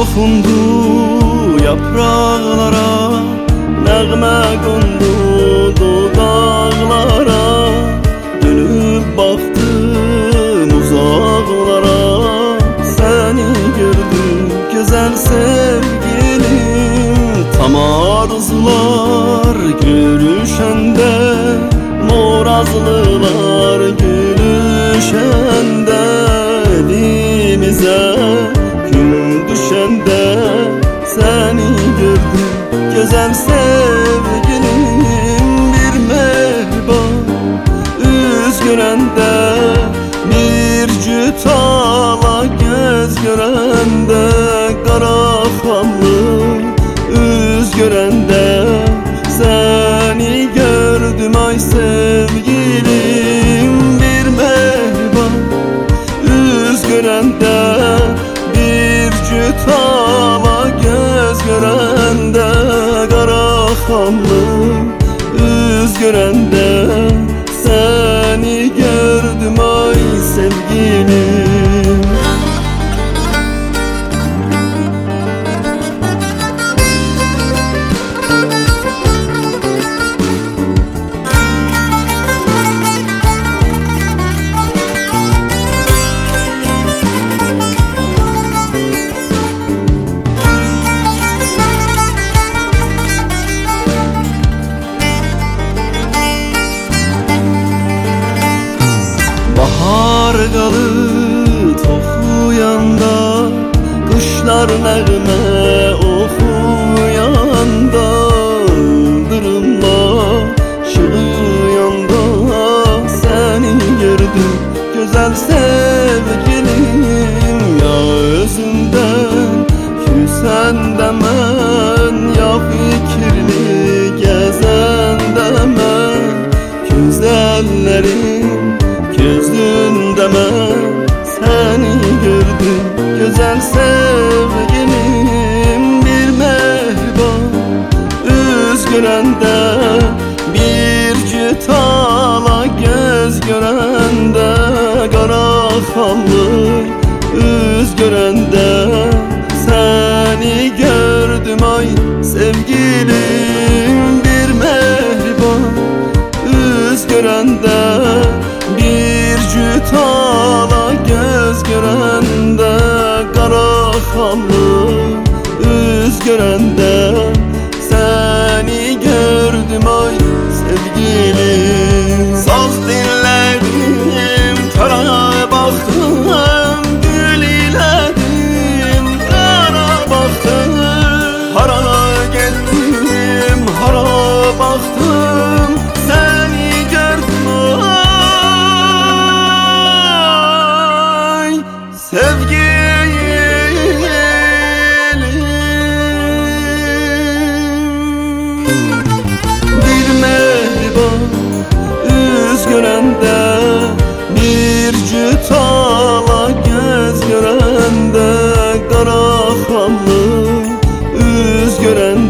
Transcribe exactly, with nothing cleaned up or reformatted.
Dokundu yapraklara, nəğmə qondu dodaqlara. Dönüb baxdım uzaqlara, səni gördüm gözəl sevgilim. Tam arzular görüşəndə, morazlılar gülüşəndə, elimizə gün düşəndə səni gördüm gözəl sevgilim. Bir mehriban üz görəndə, bir cüt ala göz görəndə, qara xanlı üz görəndə səni gördüm ay sevgilim. Bir mehriban üz görəndə, bir cüt ala göz görəndə, qara xanlı üz görəndə səni gördüm ay sevgilim. Bahar qalı toxuyanda, qışlar nəğmə oxuyanda, ildırımla şığıyanda səni gördüm gözəl sevgilim. Ya özündən küsəndə mən, ya fikirli gəzəndə mən, gözəllərim gözündə mən səni gördüm gözəl sevgilim. Bir mehriban üz görəndə, bir cüt ala göz görəndə, qara xanlı üz görəndə səni gördüm ay sevgilim. Bir mehriban üz görəndə, bir cüt ala göz görəndə, qara xanlı üz görəndə səni gördüm ay sevgilim. Saz dinlədim, qara baxdım, gül ilədim, qara baxdım. Hara getdim, hara baxdım, səni gördüm ay sevgilim. Bir mehriban üz görəndə, bir cüt ala göz görəndə, qara xanlı üz görəndə